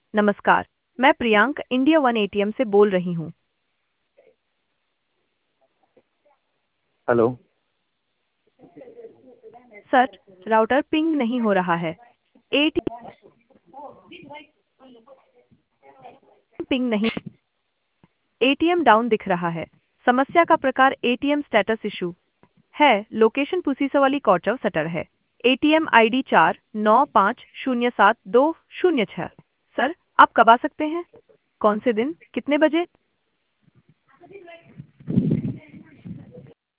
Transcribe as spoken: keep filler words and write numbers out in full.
नमस्कार, मैं Priyank India one ATM से बोल रही हूँ। हेलो। सर, राउटर पिंग नहीं हो रहा है। एटीएम पिंग नहीं, एटीएम डाउन दिख रहा है। समस्या का प्रकार एटीएम स्टेटस इशू है। लोकेशन पुसीसवाली कॉर्चव सटर है। एटीएम आईडी चार नौ पाँच शून्य सात दो शून्य छः। सर, आप कब आ सकते हैं? कौन से दिन, कितने बजे?